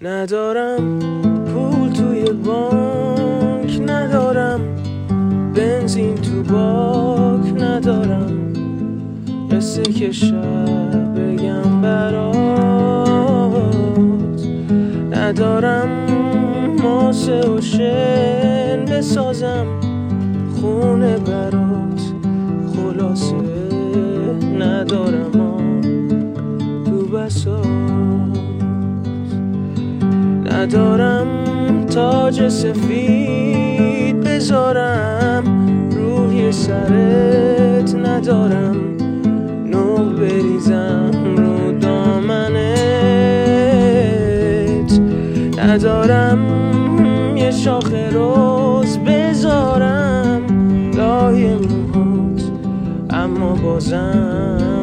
ندارم پول توی بانک، ندارم بنزین تو باک، ندارم قصه که شب بگم برات، ندارم ماسه و شن بسازم خونه برات، خلاصه ندارم تو بساط، ندارم تاج سفید بذارم روی سرت، ندارم نور بریزم رو دامنت، ندارم یه شاخ روز بذارم لای موهات، اما بازم